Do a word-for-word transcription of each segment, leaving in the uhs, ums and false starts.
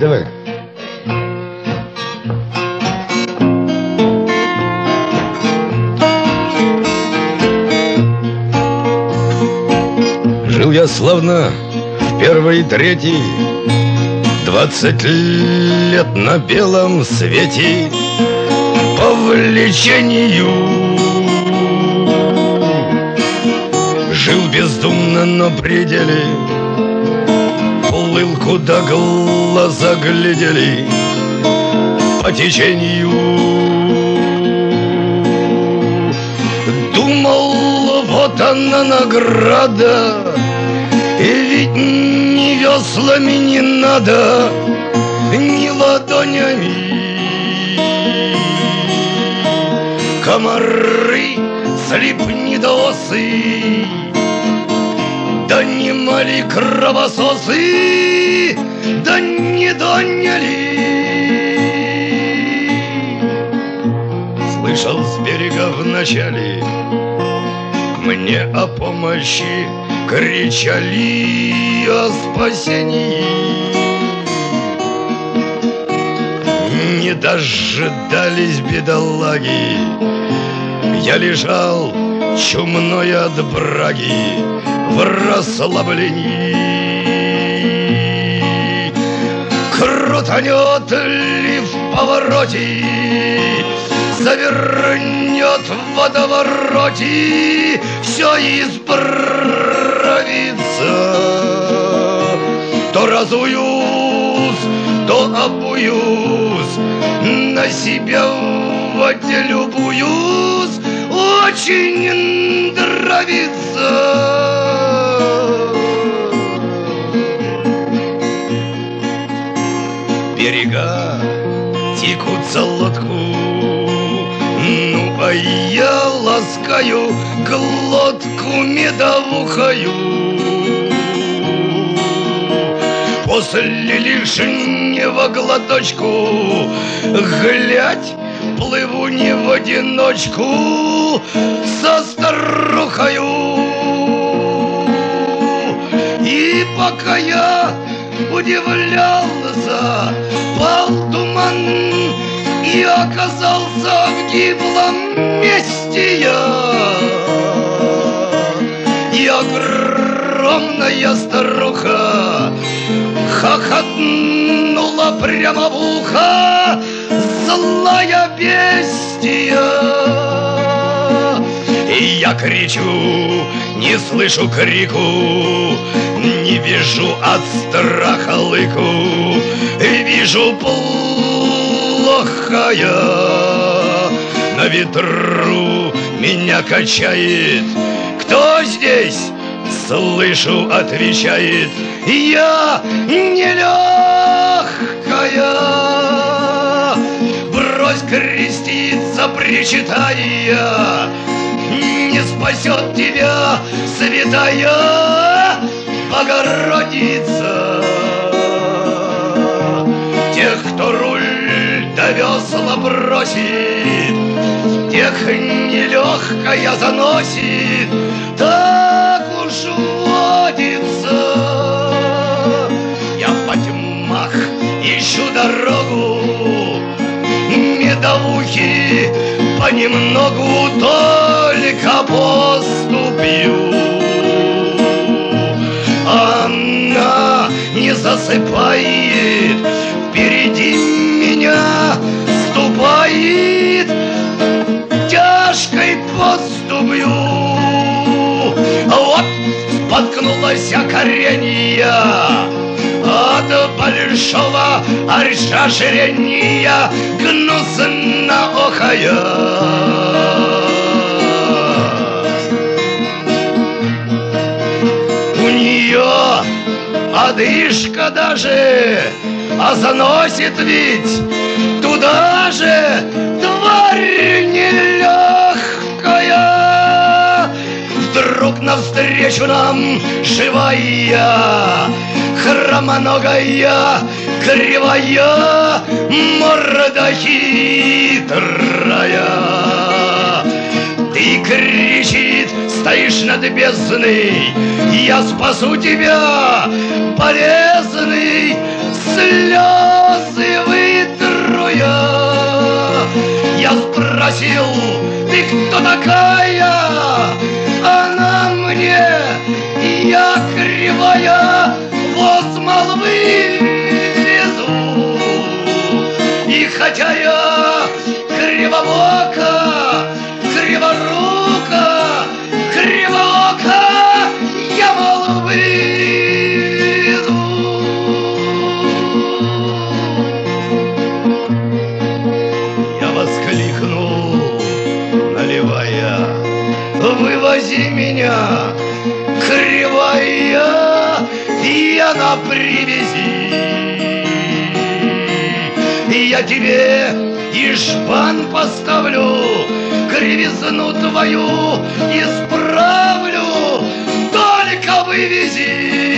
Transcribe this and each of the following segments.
Давай. Жил я славно в первый, третий, двадцать лет на белом свете по влечению. Жил бездумно на пределе, плыл, куда глаза глядели, по течению. Думал, вот она награда, и ведь ни веслами не надо, ни ладонями. Комары, слепнедосы, да не мали кровососы, да не доняли. Слышал с берега вначале, мне о помощи кричали, о спасении. Не дожидались бедолаги, я лежал чумной от браги в расслаблении. Крутанет ли в повороте, завернет в водовороте, все исправится. То разуюсь, то обуюсь, на себя в воде любуюсь, очень нравится. Берега текут за лодку, ну а я ласкаю глотку медовухою. После лишнего глоточку, глядь, плыву не в одиночку со старухою. И пока я удивлялся, пал туман, и оказался в гиблом месте я. И огромная старуха хохотнула прямо в ухо, злая бестия. И я кричу, не слышу крику, не вижу от страха лыку, вижу плохо я. На ветру меня качает, кто здесь? Слышу, отвечает, я нелегкая. Брось креститься, причитая, не спасет тебя святая Богородица. Тех, кто руль до весла бросит, тех нелегкая заносит, так уж водится. Я по тьмах ищу дорогу, медовухи понемногу только поступью. Она не засыпает, впереди меня ступает тяжкой поступью. Вот споткнулась коренья от большого расширения, гнусно охая. У нее одышка даже, а заносит ведь туда же, тварь нелегкая. Вдруг навстречу нам живая, хромоногая, кривая, морда хитрая. Ты, кричит, стоишь над бездной, я спасу тебя, полезный слез. спросил: ты кто такая? Она мне: я кривая, воз молвы везу. И хотя я кривобока, криворука, кривоока, я молвы везу. Я воскликнул, наливая: вывози меня, кривая, я на привязи. Я тебе и жбан поставлю, кривизну твою исправлю, только вывези.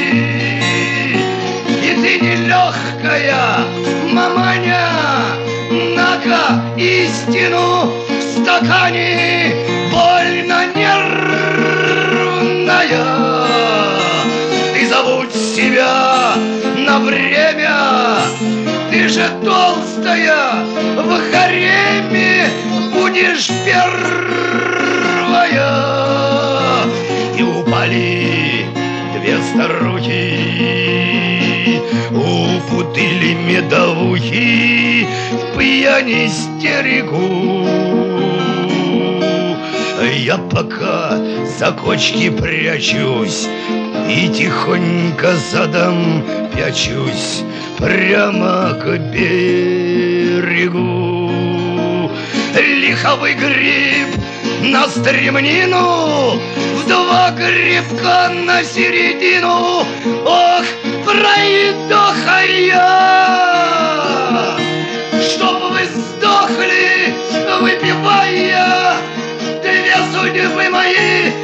И ты нелегкая, маманя, на-ка истину в стакане, больно нервная. Ты забудь себя на время, ты же толстая, в гареме будешь первая. И упали две старухи, упутали медовухи, в пьяни истерику. Я пока за кочки прячусь и тихонько задом пячусь прямо к берегу. Лиховый гриб на стремнину, в два грибка на середину. Ох, пройдоха я, чтоб вы сдохли, выпивая, две судьбы мои